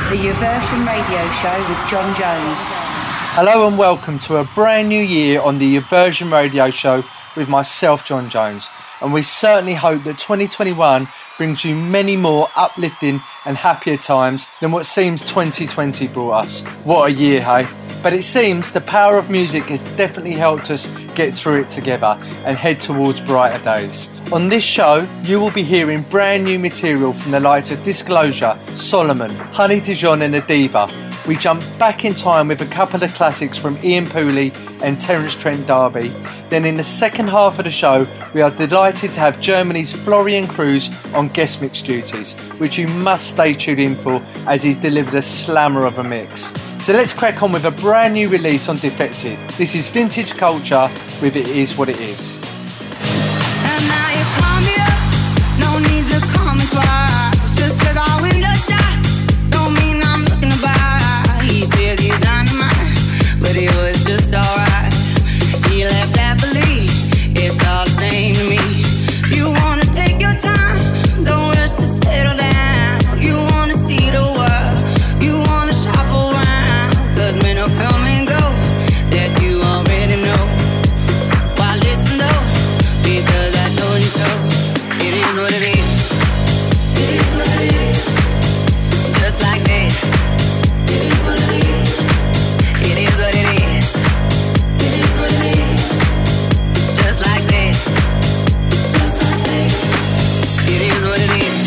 The Uversion Radio Show with John Jones. Hello and welcome to a brand new year on the Uversion Radio Show with myself, John Jones. And we certainly hope that 2021 brings you many more uplifting and happier times than what seems 2020 brought us. What a year, hey? But it seems the power of music has definitely helped us get through it together and head towards brighter days. On this show, you will be hearing brand new material from the likes of Disclosure, Solomon, Honey Dijon and Adiva. We jump back in time with a couple of classics from Ian Pooley and Terence Trent D'Arby. Then in the second half of the show, we are delighted to have Germany's Florian Kruse on guest mix duties, which you must stay tuned in for as he's delivered a slammer of a mix. So let's crack on with a brand new release on Defected. This is Vintage Culture with It Is What It Is. And now you call me up, no need to call me twice. Just cause our window shot, don't mean I'm looking to buy. He says he's dynamite, but it was just alright. He left happily, it's all the same to me. You wanna take your time, don't rush to settle down. You wanna see the world, you wanna shop around. Cause men will come and go, that you already know. Why listen though, because I told you so. It is what it is. It is what it is. Just like this. It is what it is. It is what it is. It is what it is. Just like this. Just like this. It is what it is.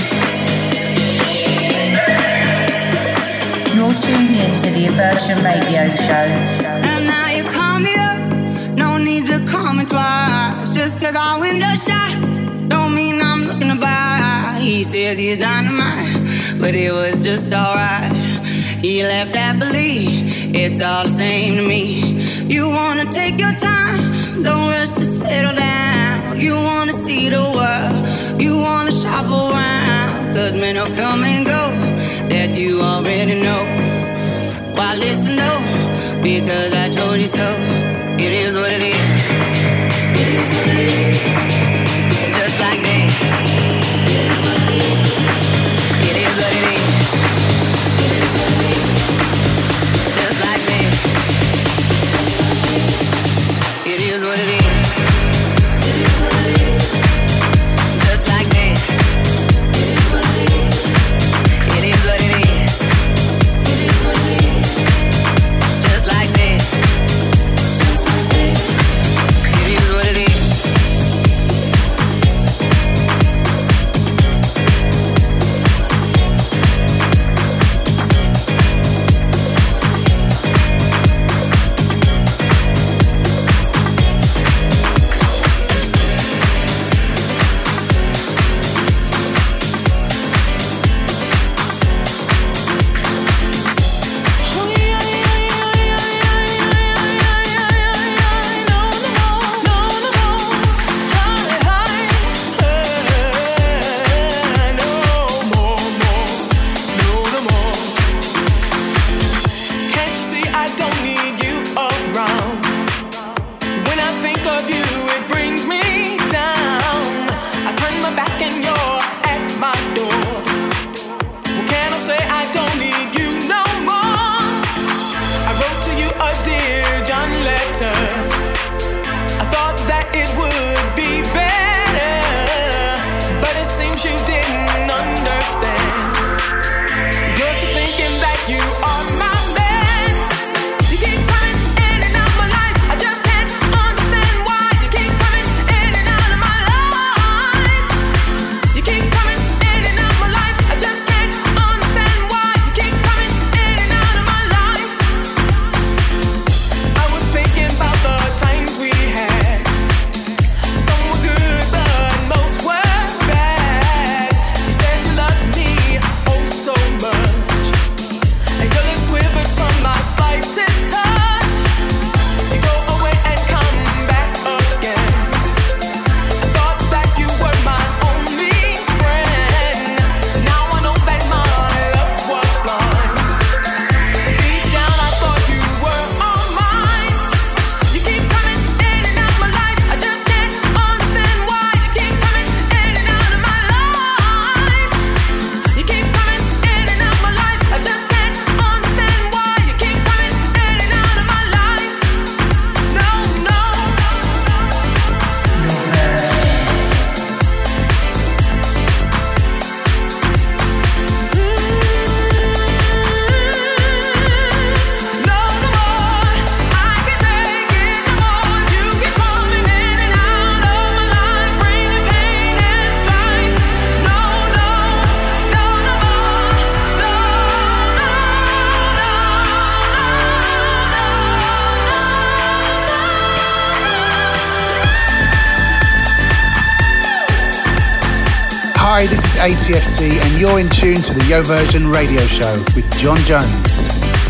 You're tuned in to the Uversion Radio Show. And now you call me up, no need to call me twice. Just cause our window shot, don't mean I'm looking to buy. He says he's dynamite, but it was just alright. He left happily, it's all the same to me. You wanna take your time, don't rush to settle down. You wanna see the world, you wanna shop around. Cause men will come and go, that you already know. Why listen though, because I told you so. It is what it is. It is what it is. Just like this. It is what it is. It is what it is. It is what it is. Just like this. It is what it is. It is what it is. Just like this. It is what it is. It is what it is. It is what it is. Just like this. Hi, this is ATFC and you're in tune to the Yo Version Radio Show with John Jones.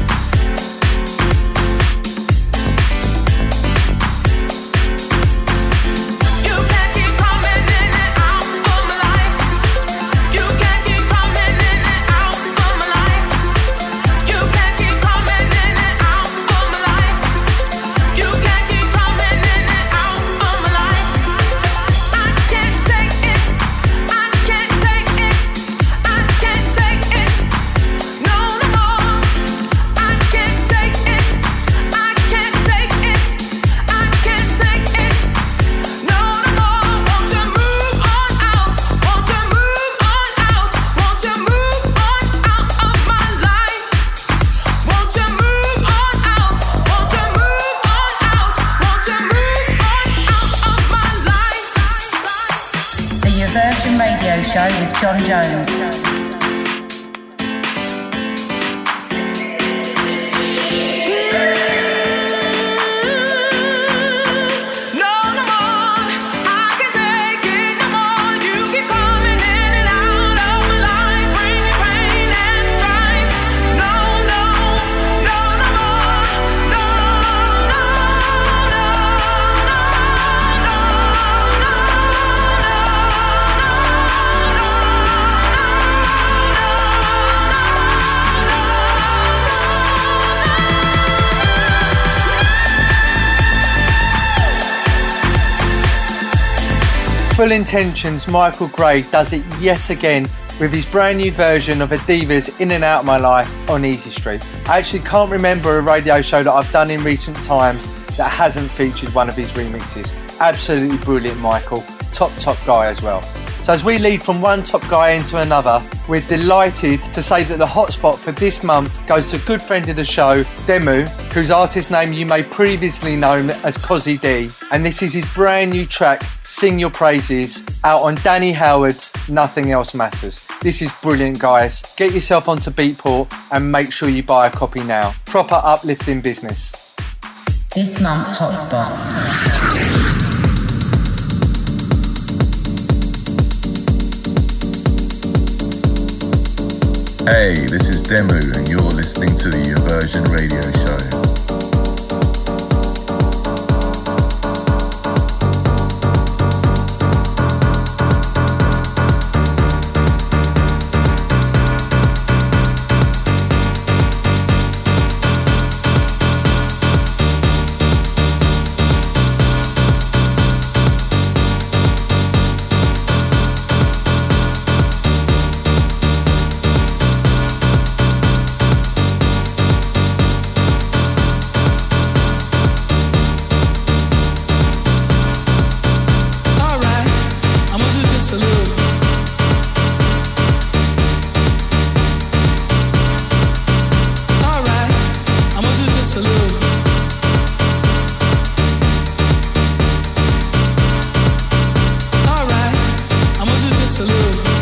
Show with John Jones. Full Intentions, Michael Gray does it yet again with his brand new version of Adiva's In and Out of My Life on Easy Street. I actually can't remember a radio show that I've done in recent times that hasn't featured one of his remixes. Absolutely brilliant, Michael. Top guy as well. So as we lead from one top guy into another, we're delighted to say that the hotspot for this month goes to a good friend of the show, Demu, whose artist name you may previously know as Cozzy D. And this is his brand new track, Sing Your Praises, out on Danny Howard's Nothing Else Matters. This is brilliant, guys. Get yourself onto Beatport and make sure you buy a copy now. Proper uplifting business. This month's hotspot. Hey, this is Demu and you're listening to the Yo Version Radio Show. Salute.